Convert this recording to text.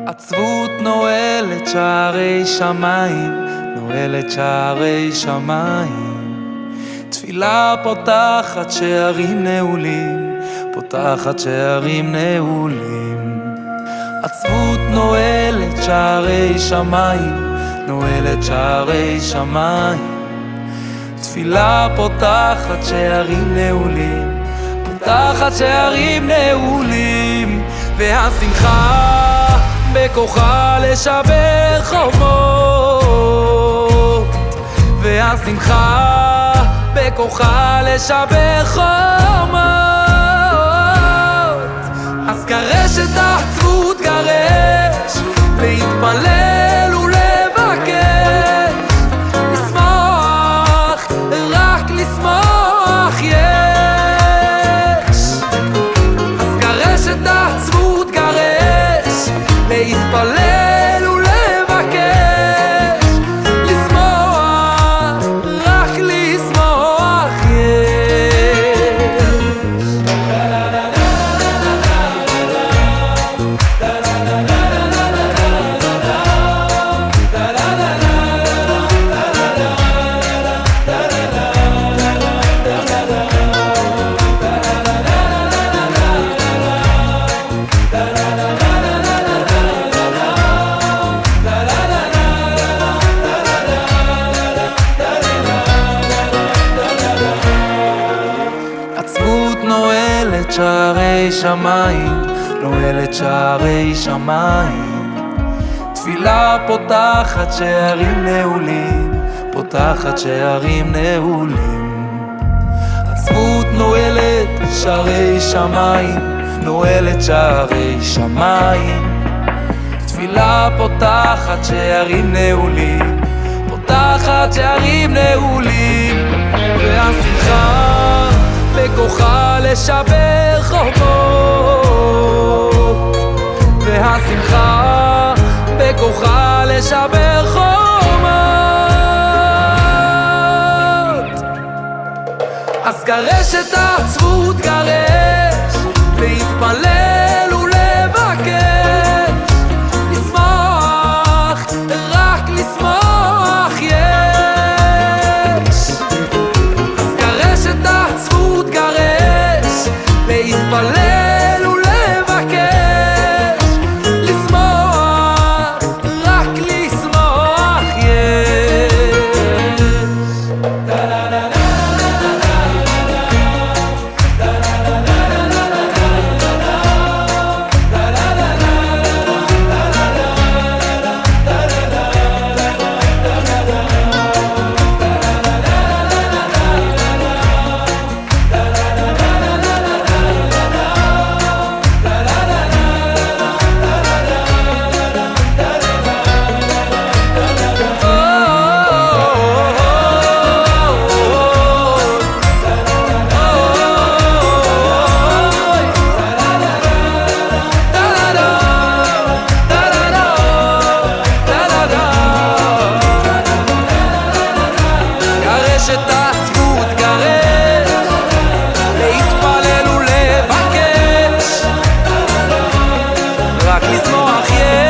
עצבות נועלת שערי שמיים, נועלת שערי שמיים. תפילה פותחת שערים נעולים, פותחת שערים נעולים. עצבות נועלת שערי שמיים, נועלת שערי שמיים. תפילה פותחת שערים נעולים, פותחת שערים נעולים. והשמחה בכוחה לשבר חומות, והשמחה בכוחה לשבר חומות. אז גרש את העצבות, גרש להתפלל ולבקש, לשמוח, רק לשמוח יש. אז גרש את העצבות, גרש להתפלל ולבקש, לשמוח, רק לשמוח יש. נועלת שערי שמיים, נועלת שערי שמיים. תפילה פותחת שערים נעולים, פותחת שערים נעולים. עצבות נועלת שערי שמיים, נועלת שערי שמיים. תפילה פותחת שערים נעולים, פותחת שערים נעולים. והשמחה בכוחה לשבר חומות, והשמחה בכוחה לשבר חומות. אז גרש את העצבות, גרש להתפלל ולבקש, לשמוח, רק לשמוח יש. אז גרש את העצבות, גרש להתפלל ולבקש, לשמוח, רק לשמוח יש. את העצבות, גרש להתפלל ולבקש, רק לשמוח יש.